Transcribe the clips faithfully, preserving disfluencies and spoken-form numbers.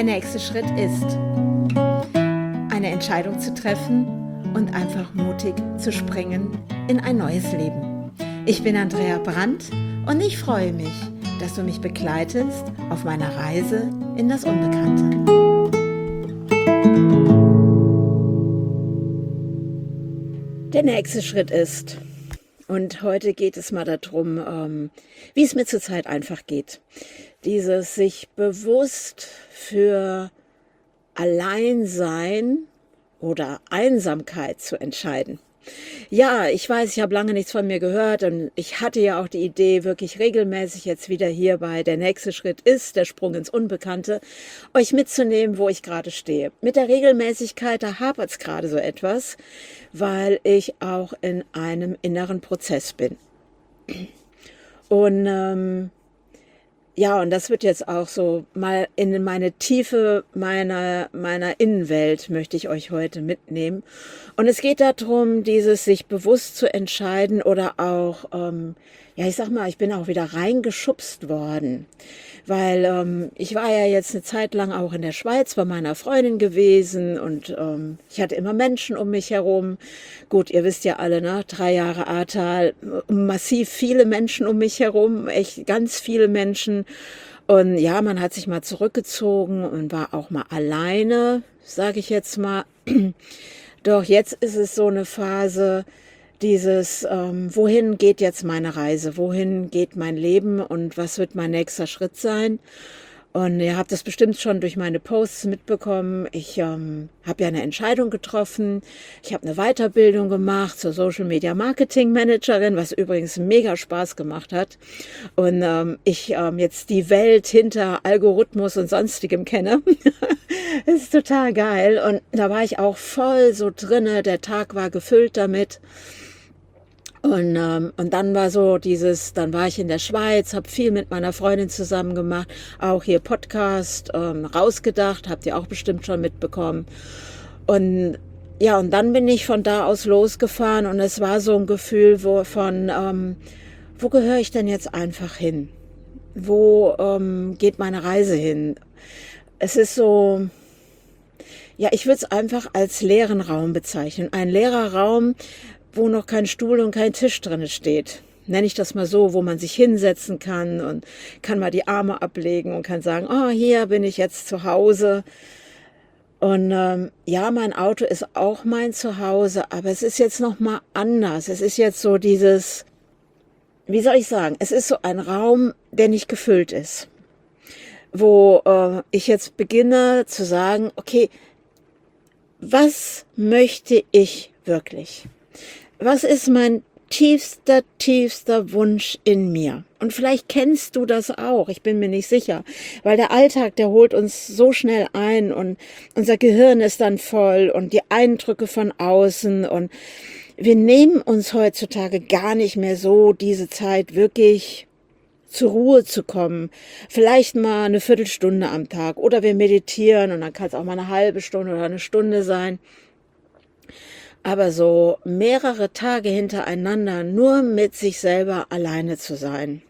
nächste Schritt ist, eine Entscheidung zu treffen und einfach mutig zu springen in ein neues Leben. Ich bin Andrea Brandt und ich freue mich, dass du mich begleitest auf meiner Reise in das Unbekannte. Der nächste Schritt ist, und heute geht es mal darum, ähm, wie es mir zurzeit einfach geht. Dieses sich bewusst für Alleinsein oder Einsamkeit zu entscheiden. Ja, ich weiß, ich habe lange nichts von mir gehört und ich hatte ja auch die Idee, wirklich regelmäßig jetzt wieder hier bei Der nächste Schritt ist, der Sprung ins Unbekannte, euch mitzunehmen, wo ich gerade stehe. Mit der Regelmäßigkeit, da hapert es gerade so etwas, weil ich auch in einem inneren Prozess bin. Und ähm, ja, und das wird jetzt auch so mal in meine Tiefe meiner, meiner Innenwelt möchte ich euch heute mitnehmen. Und es geht darum, dieses sich bewusst zu entscheiden oder auch, ähm, ja, ich sag mal, ich bin auch wieder reingeschubst worden, weil ähm, ich war ja jetzt eine Zeit lang auch in der Schweiz bei meiner Freundin gewesen und ähm, ich hatte immer Menschen um mich herum. Gut, ihr wisst ja alle, ne, drei Jahre Ahrtal, massiv viele Menschen um mich herum, echt ganz viele Menschen. Und ja, man hat sich mal zurückgezogen und war auch mal alleine, sage ich jetzt mal. Doch jetzt ist es so eine Phase, dieses, ähm, wohin geht jetzt meine Reise, wohin geht mein Leben und was wird mein nächster Schritt sein? Und ihr habt das bestimmt schon durch meine Posts mitbekommen. Ich ähm, habe ja eine Entscheidung getroffen. Ich habe eine Weiterbildung gemacht zur Social Media Marketing Managerin, was übrigens mega Spaß gemacht hat. Und ähm, ich ähm, jetzt die Welt hinter Algorithmus und Sonstigem kenne. Das ist total geil. Und da war ich auch voll so drinne. Der Tag war gefüllt damit. Und, ähm, und dann war so dieses, dann war ich in der Schweiz, habe viel mit meiner Freundin zusammen gemacht, auch hier Podcast, ähm, rausgedacht, habt ihr auch bestimmt schon mitbekommen. Und ja, und dann bin ich von da aus losgefahren und es war so ein Gefühl wo, von, ähm, wo gehöre ich denn jetzt einfach hin? Wo ähm, geht meine Reise hin? Es ist so, ja, ich würde es einfach als leeren Raum bezeichnen. Ein leerer Raum, wo noch kein Stuhl und kein Tisch drin steht. Nenne ich das mal so, wo man sich hinsetzen kann und kann mal die Arme ablegen und kann sagen, oh, hier bin ich jetzt zu Hause. Und ähm, ja, mein Auto ist auch mein Zuhause, aber es ist jetzt noch mal anders. Es ist jetzt so dieses, wie soll ich sagen, es ist so ein Raum, der nicht gefüllt ist. Wo äh, ich jetzt beginne zu sagen, okay, was möchte ich wirklich? Was ist mein tiefster, tiefster Wunsch in mir? Und vielleicht kennst du das auch, ich bin mir nicht sicher, weil der Alltag, der holt uns so schnell ein und unser Gehirn ist dann voll und die Eindrücke von außen und wir nehmen uns heutzutage gar nicht mehr so diese Zeit wirklich zur Ruhe zu kommen. Vielleicht mal eine Viertelstunde am Tag oder wir meditieren und dann kann es auch mal eine halbe Stunde oder eine Stunde sein. Aber so mehrere Tage hintereinander nur mit sich selber alleine zu sein,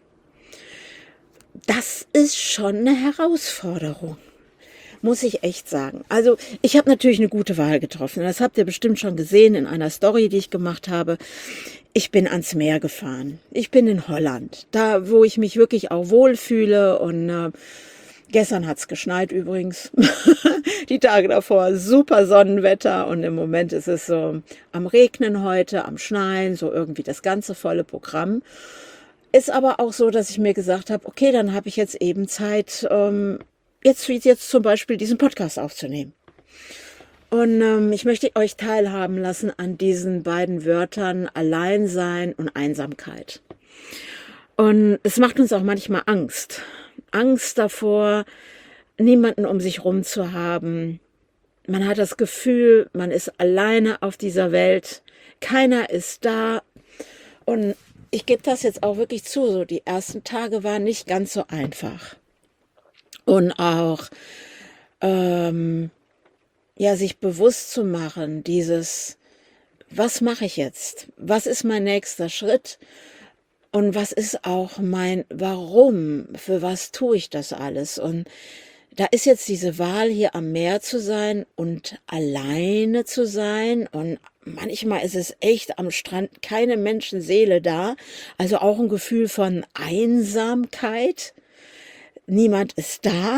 das ist schon eine Herausforderung, muss ich echt sagen. Also ich habe natürlich eine gute Wahl getroffen. Das habt ihr bestimmt schon gesehen in einer Story, die ich gemacht habe. Ich bin ans Meer gefahren. Ich bin in Holland, da wo ich mich wirklich auch wohlfühle und äh, gestern hat's geschneit übrigens, die Tage davor super Sonnenwetter und im Moment ist es so am Regnen heute, am Schneien, so irgendwie das ganze volle Programm. Ist aber auch so, dass ich mir gesagt habe, okay, dann habe ich jetzt eben Zeit, ähm, jetzt, jetzt zum Beispiel diesen Podcast aufzunehmen. Und ähm, ich möchte euch teilhaben lassen an diesen beiden Wörtern Alleinsein und Einsamkeit. Und es macht uns auch manchmal Angst. Angst davor, niemanden um sich rum zu haben. Man hat das Gefühl, man ist alleine auf dieser Welt. Keiner ist da. Und ich gebe das jetzt auch wirklich zu, so die ersten Tage waren nicht ganz so einfach. Und auch, ähm, ja, sich bewusst zu machen, dieses, was mache ich jetzt? Was ist mein nächster Schritt? Und was ist auch mein Warum? Für was tue ich das alles? Und da ist jetzt diese Wahl, hier am Meer zu sein und alleine zu sein. Und manchmal ist es echt am Strand keine Menschenseele da. Also auch ein Gefühl von Einsamkeit. Niemand ist da.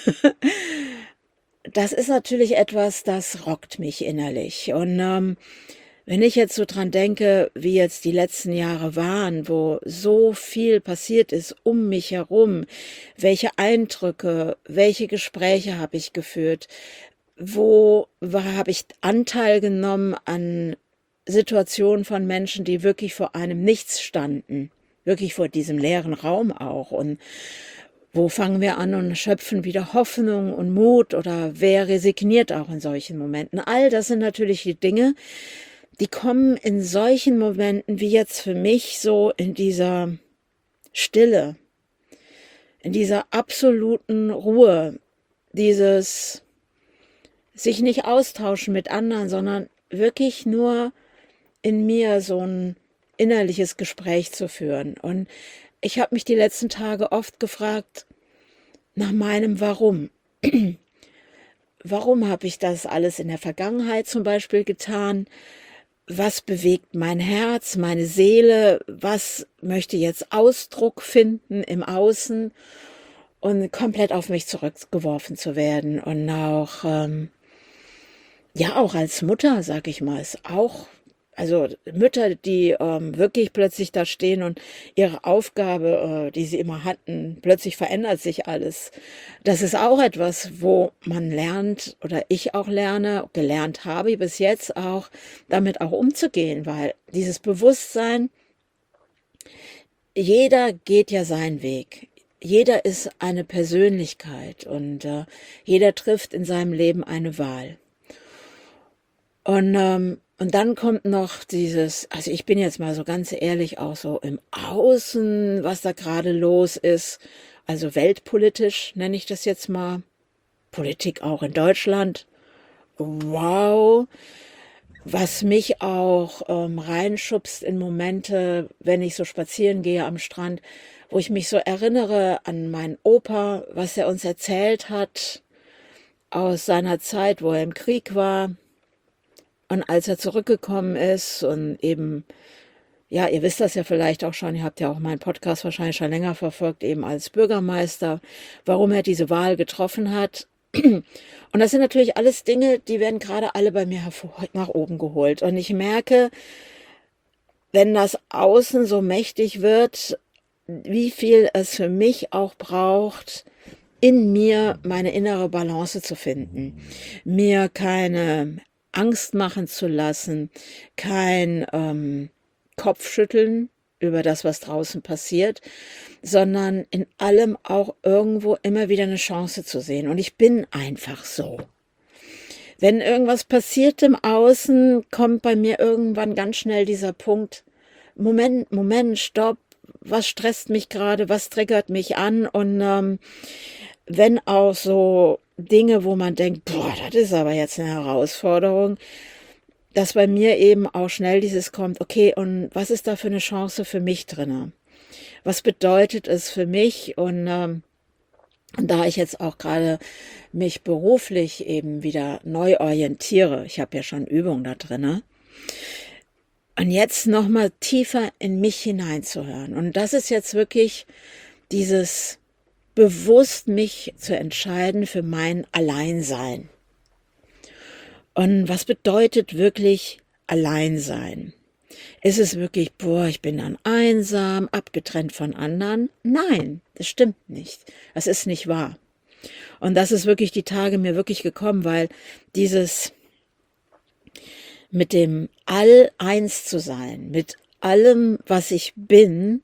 Das ist natürlich etwas, das rockt mich innerlich. Und ähm, wenn ich jetzt so dran denke, wie jetzt die letzten Jahre waren, wo so viel passiert ist um mich herum, welche Eindrücke, welche Gespräche habe ich geführt, wo habe ich Anteil genommen an Situationen von Menschen, die wirklich vor einem Nichts standen, wirklich vor diesem leeren Raum auch. Und wo fangen wir an und schöpfen wieder Hoffnung und Mut, oder wer resigniert auch in solchen Momenten? All das sind natürlich die Dinge, die kommen in solchen Momenten wie jetzt für mich so in dieser Stille, in dieser absoluten Ruhe, dieses sich nicht austauschen mit anderen, sondern wirklich nur in mir so ein innerliches Gespräch zu führen. Und ich habe mich die letzten Tage oft gefragt nach meinem Warum. Warum habe ich das alles in der Vergangenheit zum Beispiel getan? Was bewegt mein Herz, meine Seele? Was möchte jetzt Ausdruck finden im Außen? Und komplett auf mich zurückgeworfen zu werden. Und auch, ähm, ja, auch als Mutter, sag ich mal, ist auch, also Mütter, die ähm, wirklich plötzlich da stehen und ihre Aufgabe, äh, die sie immer hatten, plötzlich verändert sich alles. Das ist auch etwas, wo man lernt, oder ich auch lerne, gelernt habe bis jetzt auch, damit auch umzugehen, weil dieses Bewusstsein, jeder geht ja seinen Weg. Jeder ist eine Persönlichkeit und äh, jeder trifft in seinem Leben eine Wahl. Und, ähm, und dann kommt noch dieses, also ich bin jetzt mal so ganz ehrlich auch so im Außen, was da gerade los ist, also weltpolitisch nenne ich das jetzt mal, Politik auch in Deutschland. Wow, was mich auch ähm, reinschubst in Momente, wenn ich so spazieren gehe am Strand, wo ich mich so erinnere an meinen Opa, was er uns erzählt hat aus seiner Zeit, wo er im Krieg war. Und als er zurückgekommen ist und eben, ja, ihr wisst das ja vielleicht auch schon, ihr habt ja auch meinen Podcast wahrscheinlich schon länger verfolgt, eben als Bürgermeister, warum er diese Wahl getroffen hat. Und das sind natürlich alles Dinge, die werden gerade alle bei mir nach oben geholt. Und ich merke, wenn das Außen so mächtig wird, wie viel es für mich auch braucht, in mir meine innere Balance zu finden, mir keine Angst machen zu lassen, kein ähm, Kopfschütteln über das, was draußen passiert, sondern in allem auch irgendwo immer wieder eine Chance zu sehen. Und ich bin einfach so. Wenn irgendwas passiert im Außen, kommt bei mir irgendwann ganz schnell dieser Punkt, Moment, Moment, stopp, was stresst mich gerade, was triggert mich an? Und ähm, wenn auch so Dinge, wo man denkt, boah, das ist aber jetzt eine Herausforderung, dass bei mir eben auch schnell dieses kommt, okay, und was ist da für eine Chance für mich drinne? Was bedeutet es für mich? Und, ähm, und da ich jetzt auch gerade mich beruflich eben wieder neu orientiere, ich habe ja schon Übung da drinne, und jetzt nochmal tiefer in mich hineinzuhören. Und das ist jetzt wirklich dieses bewusst mich zu entscheiden für mein Alleinsein. Und was bedeutet wirklich Alleinsein? Ist es wirklich, boah, ich bin dann einsam, abgetrennt von anderen? Nein, das stimmt nicht. Das ist nicht wahr. Und das ist wirklich die Tage mir wirklich gekommen, weil dieses mit dem All eins zu sein, mit allem, was ich bin,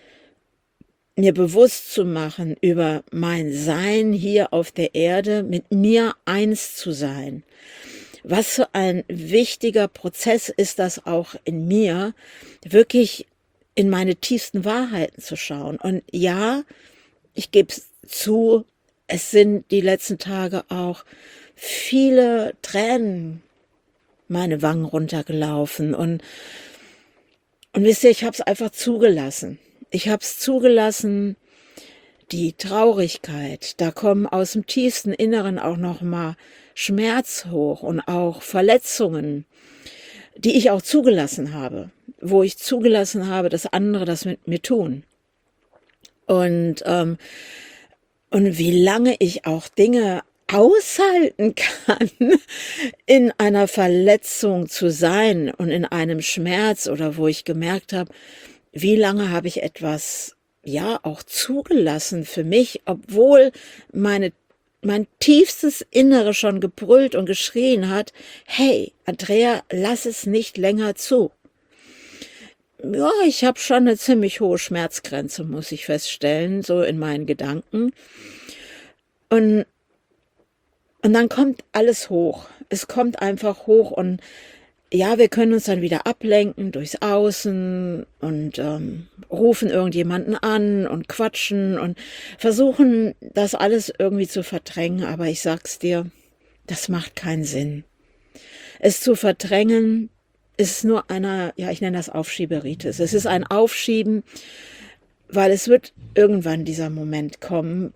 mir bewusst zu machen über mein Sein hier auf der Erde, mit mir eins zu sein. Was für ein wichtiger Prozess ist das auch in mir, wirklich in meine tiefsten Wahrheiten zu schauen. Und ja, ich gebe es zu, es sind die letzten Tage auch viele Tränen meine Wangen runtergelaufen. Und, und wisst ihr, ich habe es einfach zugelassen. Ich habe es zugelassen, die Traurigkeit, da kommen aus dem tiefsten Inneren auch noch mal Schmerz hoch und auch Verletzungen, die ich auch zugelassen habe, wo ich zugelassen habe, dass andere das mit mir tun. Und, ähm, und wie lange ich auch Dinge aushalten kann, in einer Verletzung zu sein und in einem Schmerz oder wo ich gemerkt habe, wie lange habe ich etwas, ja, auch zugelassen für mich, obwohl meine, mein tiefstes Innere schon gebrüllt und geschrien hat, hey, Andrea, lass es nicht länger zu. Ja, ich habe schon eine ziemlich hohe Schmerzgrenze, muss ich feststellen, so in meinen Gedanken. Und, und dann kommt alles hoch. Es kommt einfach hoch und ja, wir können uns dann wieder ablenken durchs Außen und ähm, rufen irgendjemanden an und quatschen und versuchen, das alles irgendwie zu verdrängen. Aber ich sag's dir, das macht keinen Sinn. Es zu verdrängen ist nur einer, ja, ich nenne das Aufschieberitis. Es ist ein Aufschieben, weil es wird irgendwann dieser Moment kommen.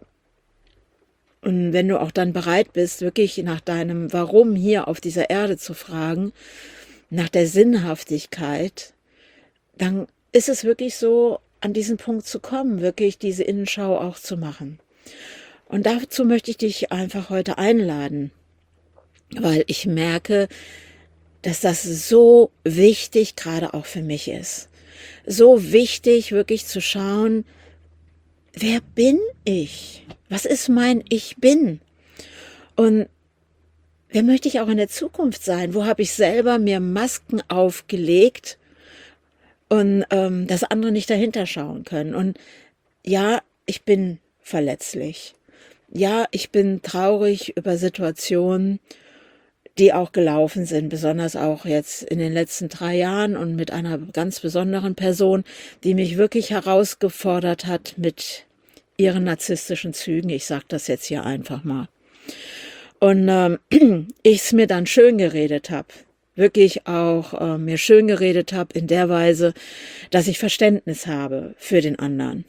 Und wenn du auch dann bereit bist, wirklich nach deinem Warum hier auf dieser Erde zu fragen, nach der Sinnhaftigkeit, dann ist es wirklich so, an diesen Punkt zu kommen, wirklich diese Innenschau auch zu machen. Und dazu möchte ich dich einfach heute einladen, weil ich merke, dass das so wichtig gerade auch für mich ist. So wichtig, wirklich zu schauen, wer bin ich? Was ist mein Ich bin? Und wer möchte ich auch in der Zukunft sein? Wo habe ich selber mir Masken aufgelegt und ähm, dass andere nicht dahinter schauen können? Und ja, ich bin verletzlich. Ja, ich bin traurig über Situationen, die auch gelaufen sind, besonders auch jetzt in den letzten drei Jahren und mit einer ganz besonderen Person, die mich wirklich herausgefordert hat mit ihren narzisstischen Zügen. Ich sage das jetzt hier einfach mal. Und ähm, ich es mir dann schön geredet habe, wirklich auch äh, mir schön geredet habe in der Weise, dass ich Verständnis habe für den anderen.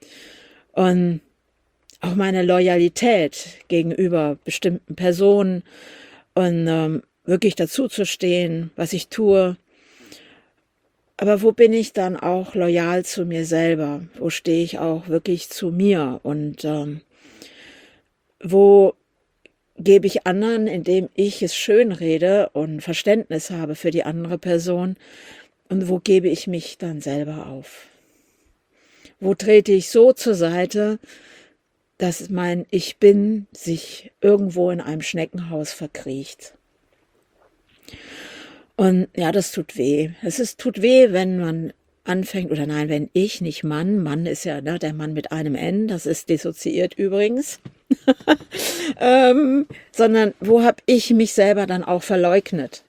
Und auch meine Loyalität gegenüber bestimmten Personen und ähm, wirklich dazu zu stehen, was ich tue. Aber wo bin ich dann auch loyal zu mir selber? Wo stehe ich auch wirklich zu mir? Und ähm, wo gebe ich anderen, indem ich es schön rede und Verständnis habe für die andere Person? Und wo gebe ich mich dann selber auf? Wo trete ich so zur Seite, dass mein Ich Bin sich irgendwo in einem Schneckenhaus verkriecht? Und ja, das tut weh. Es ist, tut weh, wenn man anfängt, oder nein, wenn ich, nicht Mann, Mann ist ja ne, der Mann mit einem N, das ist dissoziiert übrigens, ähm, sondern wo habe ich mich selber dann auch verleugnet?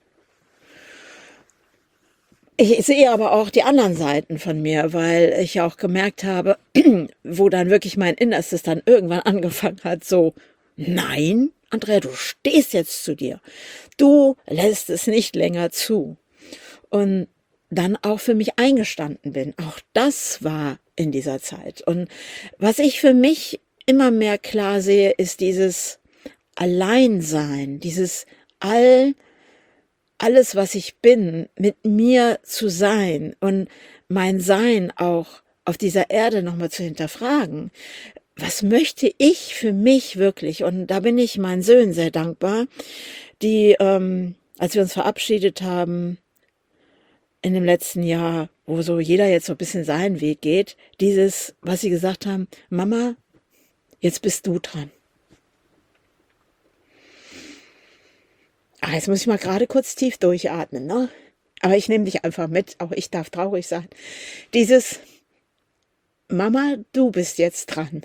Ich sehe aber auch die anderen Seiten von mir, weil ich auch gemerkt habe, wo dann wirklich mein Innerstes dann irgendwann angefangen hat, so, nein, Andrea, du stehst jetzt zu dir. Du lässt es nicht länger zu. Und dann auch für mich eingestanden bin. Auch das war in dieser Zeit. Und was ich für mich immer mehr klar sehe, ist dieses Alleinsein, dieses all alles, was ich bin, mit mir zu sein und mein Sein auch auf dieser Erde nochmal zu hinterfragen. Was möchte ich für mich wirklich? Und da bin ich meinen Söhnen sehr dankbar, die, ähm, als wir uns verabschiedet haben in dem letzten Jahr, wo so jeder jetzt so ein bisschen seinen Weg geht, dieses, was sie gesagt haben, Mama, jetzt bist du dran. Ah, jetzt muss ich mal gerade kurz tief durchatmen, ne? Aber ich nehme dich einfach mit, auch ich darf traurig sein. Dieses, Mama, du bist jetzt dran.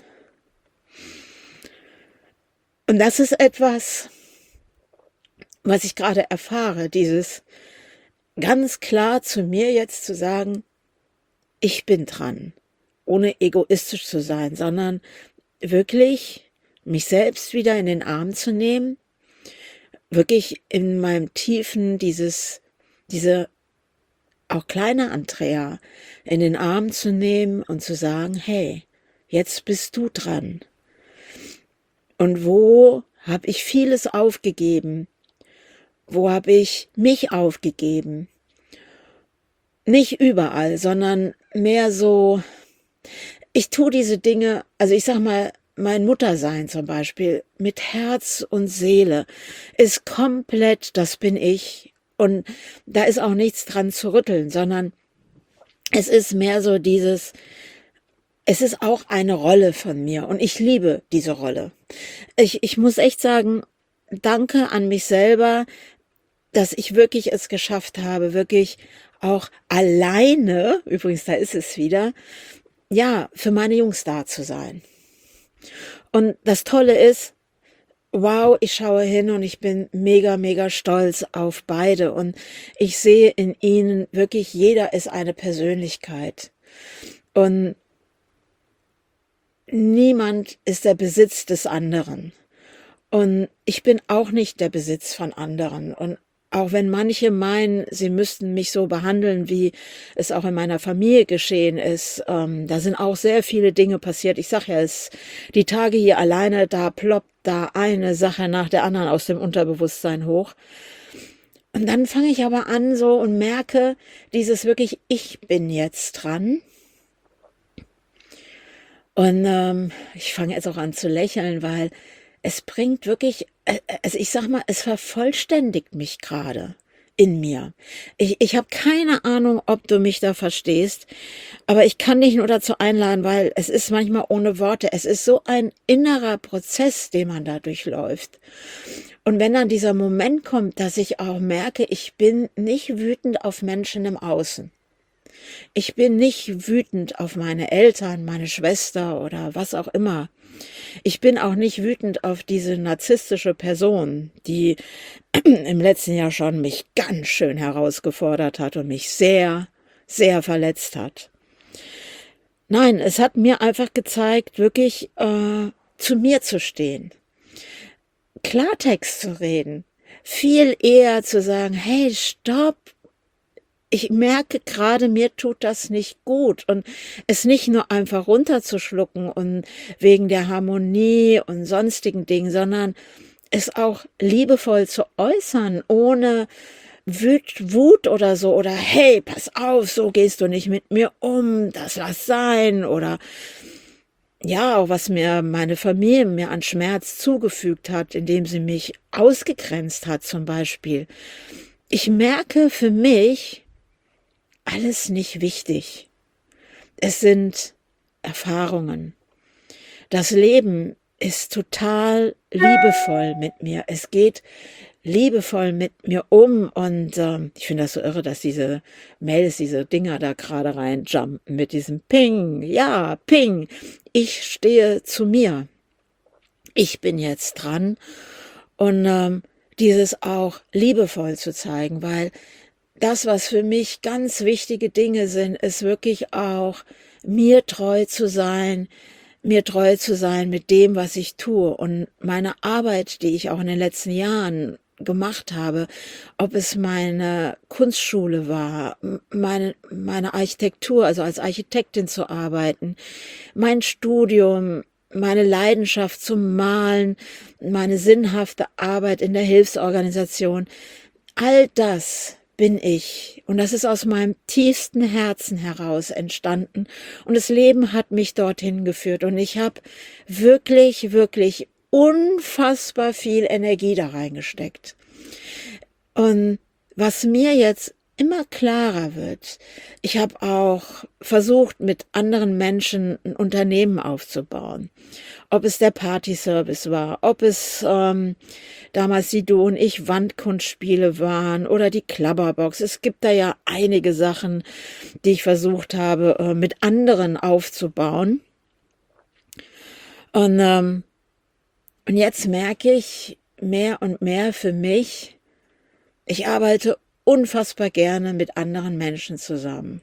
Und das ist etwas, was ich gerade erfahre, dieses ganz klar zu mir jetzt zu sagen, ich bin dran, ohne egoistisch zu sein, sondern wirklich mich selbst wieder in den Arm zu nehmen, wirklich in meinem Tiefen dieses, diese auch kleine Andrea in den Arm zu nehmen und zu sagen, hey, jetzt bist du dran. Und wo habe ich vieles aufgegeben? Wo habe ich mich aufgegeben? Nicht überall, sondern mehr so, ich tue diese Dinge, also ich sag mal, mein Muttersein zum Beispiel, mit Herz und Seele, ist komplett, das bin ich. Und da ist auch nichts dran zu rütteln, sondern es ist mehr so dieses, es ist auch eine Rolle von mir und ich liebe diese Rolle. Ich, ich muss echt sagen, danke an mich selber, dass ich wirklich es geschafft habe, wirklich auch alleine, übrigens, da ist es wieder, ja, für meine Jungs da zu sein. Und das Tolle ist, wow, ich schaue hin und ich bin mega, mega stolz auf beide. Und ich sehe in ihnen wirklich, jeder ist eine Persönlichkeit. Und niemand ist der Besitz des anderen. Und ich bin auch nicht der Besitz von anderen. Und auch wenn manche meinen, sie müssten mich so behandeln, wie es auch in meiner Familie geschehen ist, ähm, da sind auch sehr viele Dinge passiert. Ich sage ja, es, die Tage hier alleine, da ploppt da eine Sache nach der anderen aus dem Unterbewusstsein hoch. Und dann fange ich aber an so und merke dieses wirklich, ich bin jetzt dran. Und ähm, ich fange jetzt auch an zu lächeln, weil es bringt wirklich, also ich sag mal, es vervollständigt mich gerade in mir. Ich, ich habe keine Ahnung, ob du mich da verstehst, aber ich kann dich nur dazu einladen, weil es ist manchmal ohne Worte. Es ist so ein innerer Prozess, den man da durchläuft. Und wenn dann dieser Moment kommt, dass ich auch merke, ich bin nicht wütend auf Menschen im Außen. Ich bin nicht wütend auf meine Eltern, meine Schwester oder was auch immer. Ich bin auch nicht wütend auf diese narzisstische Person, die im letzten Jahr schon mich ganz schön herausgefordert hat und mich sehr, sehr verletzt hat. Nein, es hat mir einfach gezeigt, wirklich äh, zu mir zu stehen, Klartext zu reden, viel eher zu sagen, hey, stopp, ich merke gerade, mir tut das nicht gut und es nicht nur einfach runterzuschlucken und wegen der Harmonie und sonstigen Dingen, sondern es auch liebevoll zu äußern, ohne Wut, Wut oder so oder hey, pass auf, so gehst du nicht mit mir um, das lass sein oder ja, auch was mir meine Familie mir an Schmerz zugefügt hat, indem sie mich ausgegrenzt hat zum Beispiel. Ich merke für mich, alles nicht wichtig. Es sind Erfahrungen. Das Leben ist total liebevoll mit mir. Es geht liebevoll mit mir um und ähm, ich finde das so irre, dass diese Mails, diese Dinger da gerade reinjumpen mit diesem Ping, ja, Ping. Ich stehe zu mir. Ich bin jetzt dran und ähm, dieses auch liebevoll zu zeigen, weil das, was für mich ganz wichtige Dinge sind, ist wirklich auch mir treu zu sein, mir treu zu sein mit dem, was ich tue und meine Arbeit, die ich auch in den letzten Jahren gemacht habe, ob es meine Kunstschule war, meine, meine Architektur, also als Architektin zu arbeiten, mein Studium, meine Leidenschaft zum Malen, meine sinnhafte Arbeit in der Hilfsorganisation, all das bin ich. Und das ist aus meinem tiefsten Herzen heraus entstanden. Und das Leben hat mich dorthin geführt. Und ich habe wirklich, wirklich unfassbar viel Energie da reingesteckt. Und was mir jetzt immer klarer wird, ich habe auch versucht, mit anderen Menschen ein Unternehmen aufzubauen. Ob es der Partyservice war, ob es ähm, damals die Du und ich Wandkunstspiele waren oder die Klapperbox. Es gibt da ja einige Sachen, die ich versucht habe, äh, mit anderen aufzubauen. Und, ähm, und jetzt merke ich mehr und mehr für mich, ich arbeite unfassbar gerne mit anderen Menschen zusammen.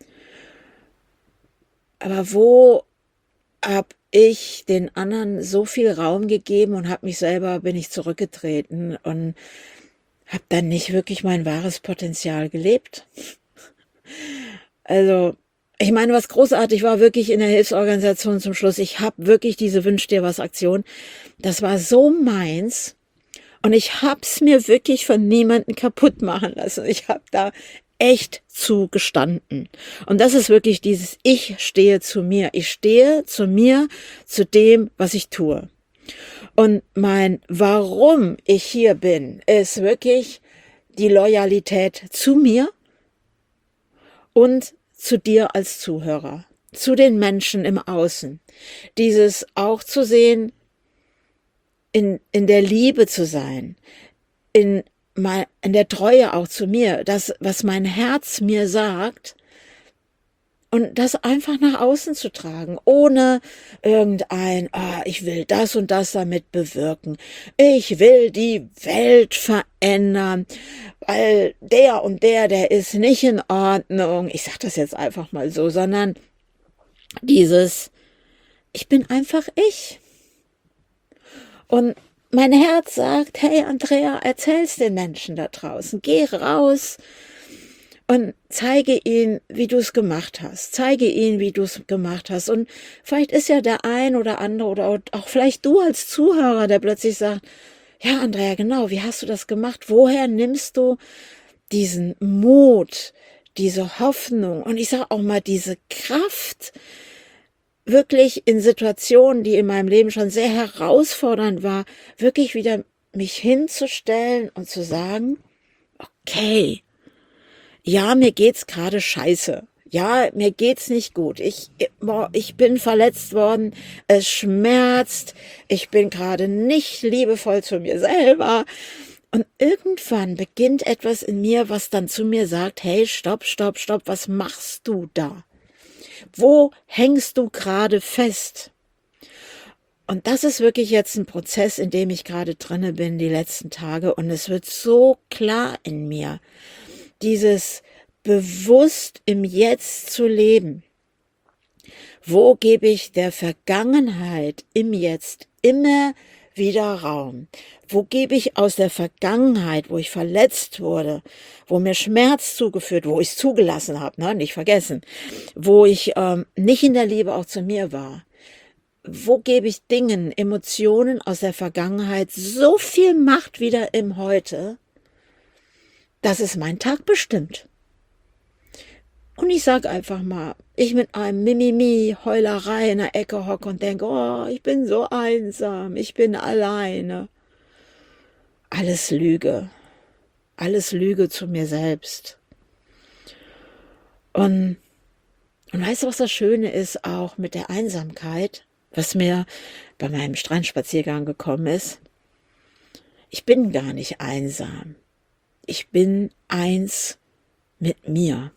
Aber wo habe ich den anderen so viel Raum gegeben und habe mich selber, bin ich zurückgetreten und habe dann nicht wirklich mein wahres Potenzial gelebt? Also Ich meine, was großartig war wirklich in der Hilfsorganisation zum Schluss, ich habe wirklich diese Wünsch dir was Aktion, das war so meins und ich habe es mir wirklich von niemandem kaputt machen lassen. Ich habe da echt zugestanden. Und das ist wirklich dieses, ich stehe zu mir. Ich stehe zu mir, zu dem, was ich tue. Und mein Warum ich hier bin, ist wirklich die Loyalität zu mir und zu dir als Zuhörer, zu den Menschen im Außen. Dieses auch zu sehen, in, in der Liebe zu sein, in, in der Treue auch zu mir, das, was mein Herz mir sagt, und das einfach nach außen zu tragen, ohne irgendein, ah, ich will das und das damit bewirken. Ich will die Welt verändern, weil der und der, der ist nicht in Ordnung. Ich sage das jetzt einfach mal so, sondern dieses, ich bin einfach ich. Und mein Herz sagt, hey Andrea, erzähl's den Menschen da draußen, geh raus und zeige ihnen, wie du es gemacht hast. Zeige ihnen, wie du es gemacht hast. Und vielleicht ist ja der ein oder andere oder auch vielleicht du als Zuhörer, der plötzlich sagt, ja Andrea, genau, wie hast du das gemacht? Woher nimmst du diesen Mut, diese Hoffnung und ich sage auch mal diese Kraft, wirklich in Situationen, die in meinem Leben schon sehr herausfordernd war, wirklich wieder mich hinzustellen und zu sagen, okay, ja, mir geht's gerade scheiße. Ja, mir geht's nicht gut. Ich, ich bin verletzt worden. Es schmerzt. Ich bin gerade nicht liebevoll zu mir selber. Und irgendwann beginnt etwas in mir, was dann zu mir sagt, hey, stopp, stopp, stopp, was machst du da? Wo hängst du gerade fest? Und das ist wirklich jetzt ein Prozess, in dem ich gerade drinne bin, die letzten Tage. Und es wird so klar in mir, dieses bewusst im Jetzt zu leben. Wo gebe ich der Vergangenheit im Jetzt immer wieder Raum? Wo gebe ich aus der Vergangenheit, wo ich verletzt wurde, wo mir Schmerz zugeführt, wo ich es zugelassen habe, ne, nicht vergessen, wo ich ähm, nicht in der Liebe auch zu mir war, wo gebe ich Dingen, Emotionen aus der Vergangenheit so viel Macht wieder im Heute, dass es mein Tag bestimmt. Und ich sage einfach mal, ich mit einem Mimimi, Heulerei in der Ecke hocke und denke, oh, ich bin so einsam, ich bin alleine. Alles Lüge. Alles Lüge zu mir selbst. Und, und weißt du, was das Schöne ist, auch mit der Einsamkeit, was mir bei meinem Strandspaziergang gekommen ist? Ich bin gar nicht einsam. Ich bin eins mit mir.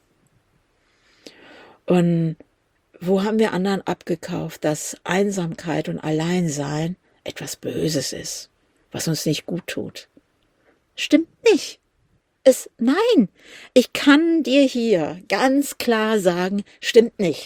Und wo haben wir anderen abgekauft, dass Einsamkeit und Alleinsein etwas Böses ist, was uns nicht gut tut? Stimmt nicht. Es, nein, ich kann dir hier ganz klar sagen, stimmt nicht.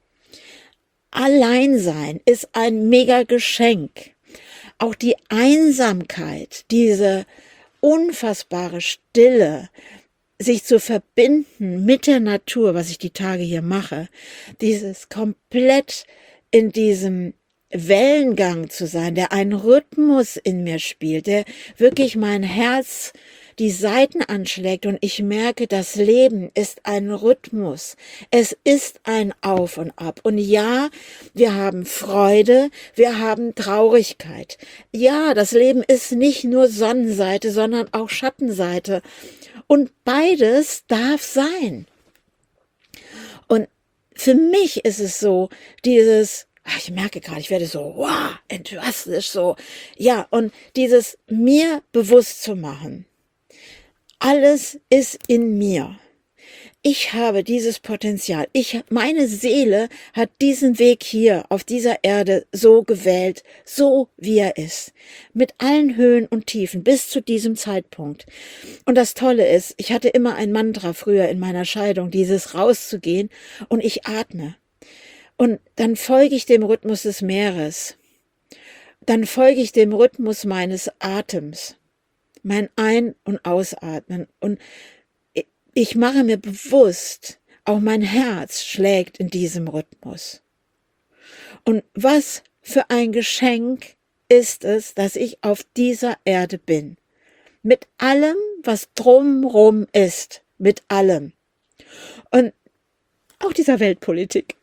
Alleinsein ist ein mega Geschenk. Auch die Einsamkeit, diese unfassbare Stille, sich zu verbinden mit der Natur, was ich die Tage hier mache, dieses komplett in diesem Wellengang zu sein, der einen Rhythmus in mir spielt, der wirklich mein Herz die Saiten anschlägt und ich merke, das Leben ist ein Rhythmus. Es ist ein Auf und Ab. Und ja, wir haben Freude, wir haben Traurigkeit. Ja, das Leben ist nicht nur Sonnenseite, sondern auch Schattenseite. Und beides darf sein. Und für mich ist es so, dieses, ach, ich merke gerade, ich werde so, wow, enthusiastisch so. Ja, und dieses mir bewusst zu machen. Alles ist in mir. Ich habe dieses Potenzial. Ich, meine Seele hat diesen Weg hier auf dieser Erde so gewählt, so wie er ist. Mit allen Höhen und Tiefen bis zu diesem Zeitpunkt. Und das Tolle ist, ich hatte immer ein Mantra früher in meiner Scheidung, dieses rauszugehen und ich atme. Und dann folge ich dem Rhythmus des Meeres. Dann folge ich dem Rhythmus meines Atems. Mein Ein- und Ausatmen. Und ich mache mir bewusst, Auch mein Herz schlägt in diesem Rhythmus. Und was für ein Geschenk ist es, dass ich auf dieser Erde bin. Mit allem, was drumrum ist. Mit allem. Und auch dieser Weltpolitik.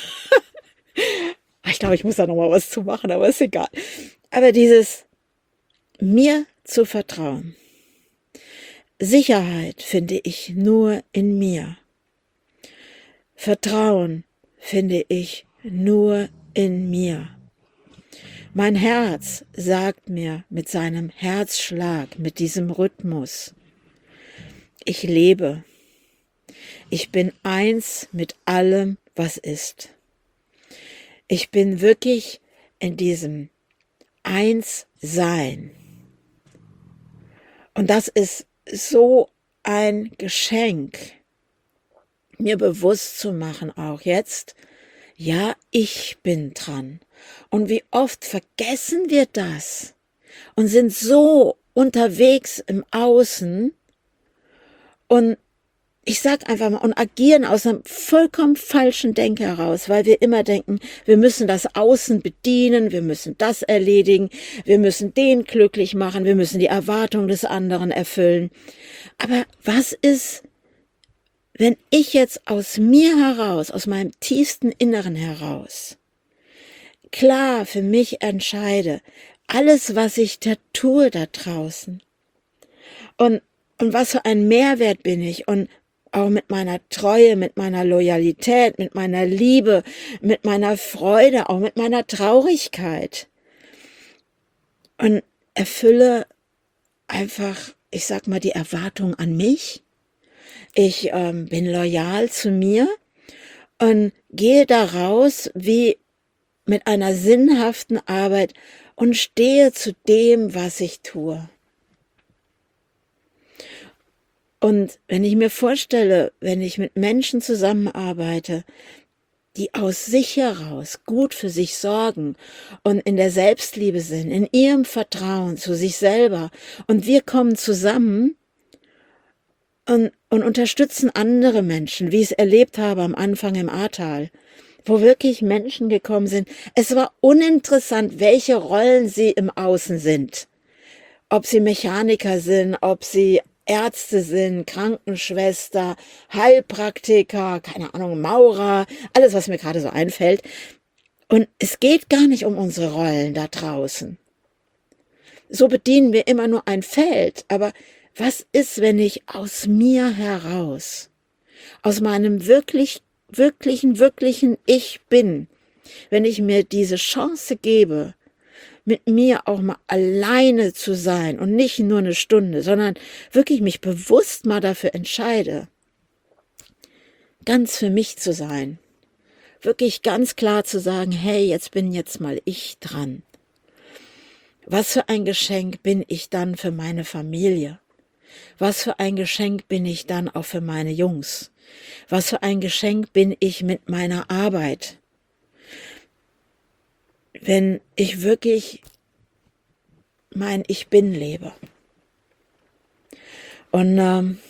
Ich glaube, ich muss da noch mal was zu machen, aber ist egal. Aber dieses mir zu vertrauen. Sicherheit finde ich nur in mir. Vertrauen finde ich nur in mir. Mein Herz sagt mir mit seinem Herzschlag, mit diesem Rhythmus, ich lebe. Ich bin eins mit allem, was ist. Ich bin wirklich in diesem Einssein. Und das ist so ein Geschenk, mir bewusst zu machen, auch jetzt, ja, ich bin dran. Und wie oft vergessen wir das und sind so unterwegs im Außen und ich sag einfach mal, und agieren aus einem vollkommen falschen Denken heraus, weil wir immer denken, wir müssen das Außen bedienen, wir müssen das erledigen, wir müssen den glücklich machen, wir müssen die Erwartung des anderen erfüllen. Aber was ist, wenn ich jetzt aus mir heraus, aus meinem tiefsten Inneren heraus, klar für mich entscheide, alles, was ich da tue da draußen, und, und was für ein Mehrwert bin ich, und auch mit meiner Treue, mit meiner Loyalität, mit meiner Liebe, mit meiner Freude, auch mit meiner Traurigkeit. Und erfülle einfach, ich sag mal, die Erwartung an mich. Ich ähm, bin loyal zu mir und gehe daraus wie mit einer sinnhaften Arbeit und stehe zu dem, was ich tue. Und wenn ich mir vorstelle, wenn ich mit Menschen zusammenarbeite, die aus sich heraus gut für sich sorgen und in der Selbstliebe sind, in ihrem Vertrauen zu sich selber, und wir kommen zusammen und, und unterstützen andere Menschen, wie ich es erlebt habe am Anfang im Ahrtal, wo wirklich Menschen gekommen sind. Es war uninteressant, welche Rollen sie im Außen sind. Ob sie Mechaniker sind, ob sie Ärzte sind, Krankenschwester, Heilpraktiker, keine Ahnung, Maurer, alles, was mir gerade so einfällt. Und es geht gar nicht um unsere Rollen da draußen. So bedienen wir immer nur ein Feld. Aber was ist, wenn ich aus mir heraus, aus meinem wirklich, wirklichen, wirklichen Ich bin, wenn ich mir diese Chance gebe, mit mir auch mal alleine zu sein und nicht nur eine Stunde, sondern wirklich mich bewusst mal dafür entscheide, ganz für mich zu sein, wirklich ganz klar zu sagen, hey, jetzt bin jetzt mal ich dran. Was für ein Geschenk bin ich dann für meine Familie? Was für ein Geschenk bin ich dann auch für meine Jungs? Was für ein Geschenk bin ich mit meiner Arbeit? Wenn ich wirklich mein Ich Bin lebe. Und ähm,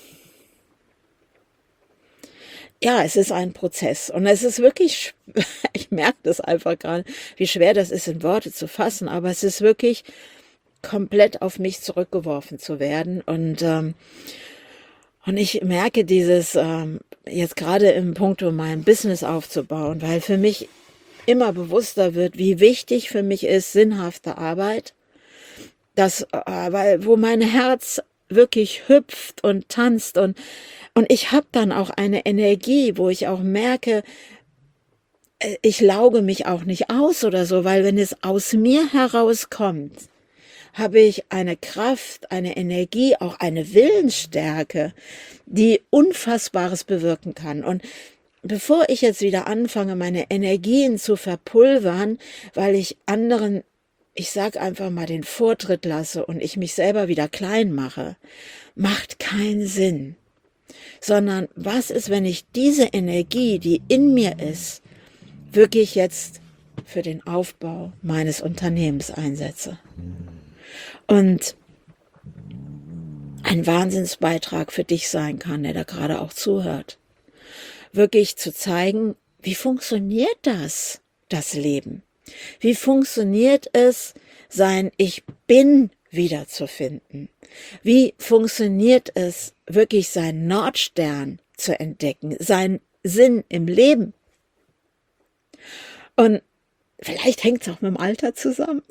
ja, es ist ein Prozess und es ist wirklich, ich merke das einfach gerade, wie schwer das ist in Worte zu fassen, aber es ist wirklich komplett auf mich zurückgeworfen zu werden und ähm, und ich merke dieses ähm, jetzt gerade im Punkt, um mein Business aufzubauen, weil für mich immer bewusster wird, wie wichtig für mich ist sinnhafte Arbeit, das, äh, weil wo mein Herz wirklich hüpft und tanzt und und ich habe dann auch eine Energie, wo ich auch merke, äh, ich lauge mich auch nicht aus oder so, weil wenn es aus mir herauskommt, habe ich eine Kraft, eine Energie, auch eine Willensstärke, die Unfassbares bewirken kann. Und bevor ich jetzt wieder anfange, meine Energien zu verpulvern, weil ich anderen, ich sag einfach mal, den Vortritt lasse und ich mich selber wieder klein mache, macht keinen Sinn. Sondern was ist, wenn ich diese Energie, die in mir ist, wirklich jetzt für den Aufbau meines Unternehmens einsetze? Und ein Wahnsinnsbeitrag für dich sein kann, der da gerade auch zuhört. wirklich zu zeigen, wie funktioniert das, das Leben? Wie funktioniert es, sein Ich Bin wiederzufinden? Wie funktioniert es, wirklich seinen Nordstern zu entdecken, seinen Sinn im Leben? Und vielleicht hängt es auch mit dem Alter zusammen.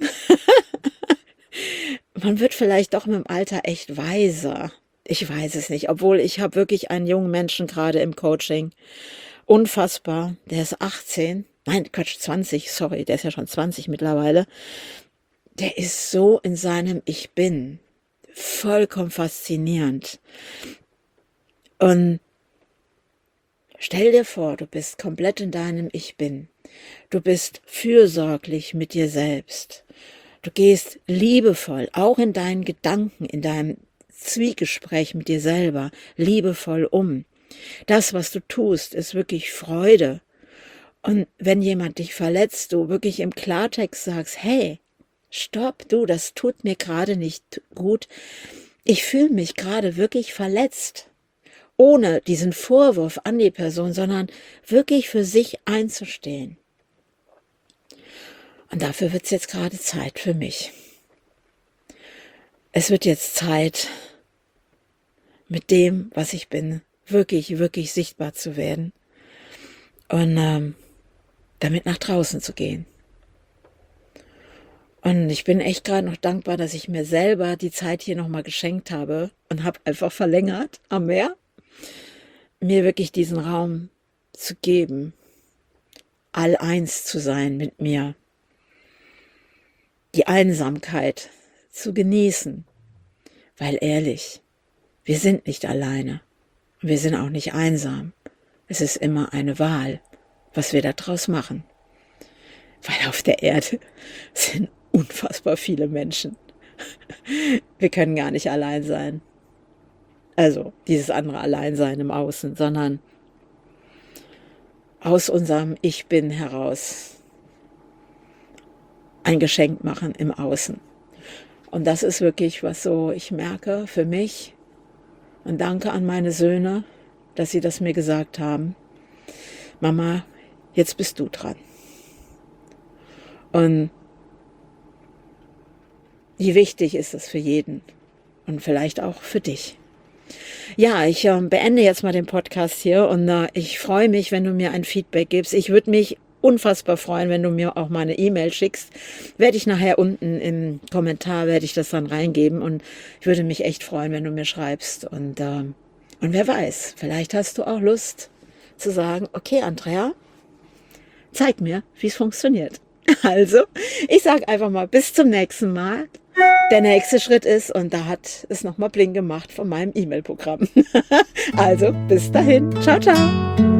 Man wird vielleicht doch mit dem Alter echt weiser. Ich weiß es nicht, obwohl ich habe wirklich einen jungen Menschen gerade im Coaching. Unfassbar. Der ist achtzehn. Nein, Quatsch, zwanzig, sorry, der ist ja schon zwanzig mittlerweile. Der ist so in seinem Ich Bin. Vollkommen faszinierend. Und stell dir vor, du bist komplett in deinem Ich Bin. Du bist fürsorglich mit dir selbst. Du gehst liebevoll, auch in deinen Gedanken, in deinem Zwiegespräch mit dir selber, liebevoll um. Das, was du tust, ist wirklich Freude. Und wenn jemand dich verletzt, du wirklich im Klartext sagst, hey, stopp, du, das tut mir gerade nicht gut. Ich fühle mich gerade wirklich verletzt. Ohne diesen Vorwurf an die Person, sondern wirklich für sich einzustehen. Und dafür wird es jetzt gerade Zeit für mich. Es wird jetzt Zeit, mit dem, was ich bin, wirklich, wirklich sichtbar zu werden und ähm, damit nach draußen zu gehen. Und ich bin echt gerade noch dankbar, dass ich mir selber die Zeit hier nochmal geschenkt habe und habe einfach verlängert am Meer, mir wirklich diesen Raum zu geben, all eins zu sein mit mir, die Einsamkeit zu genießen, weil ehrlich, wir sind nicht alleine und wir sind auch nicht einsam. Es ist immer eine Wahl, was wir daraus machen, weil auf der Erde sind unfassbar viele Menschen. Wir können gar nicht allein sein. Also dieses andere Alleinsein im Außen, sondern aus unserem Ich Bin heraus ein Geschenk machen im Außen. Und das ist wirklich, was so ich merke für mich. Und danke an meine Söhne, dass sie das mir gesagt haben. Mama, jetzt bist du dran. Und wie wichtig ist es für jeden und vielleicht auch für dich. Ja, ich äh, beende jetzt mal den Podcast hier und äh, ich freue mich, wenn du mir ein Feedback gibst. Ich würde mich unfassbar freuen, wenn du mir auch mal eine E-Mail schickst. Werde ich nachher unten im Kommentar, werde ich das dann reingeben und ich würde mich echt freuen, wenn du mir schreibst. Und, äh, und wer weiß, vielleicht hast du auch Lust zu sagen, okay Andrea, zeig mir, wie es funktioniert. Also, ich sage einfach mal bis zum nächsten Mal. Der nächste Schritt ist, und da hat es nochmal bling gemacht von meinem E-Mail-Programm. Also, bis dahin. Ciao, ciao.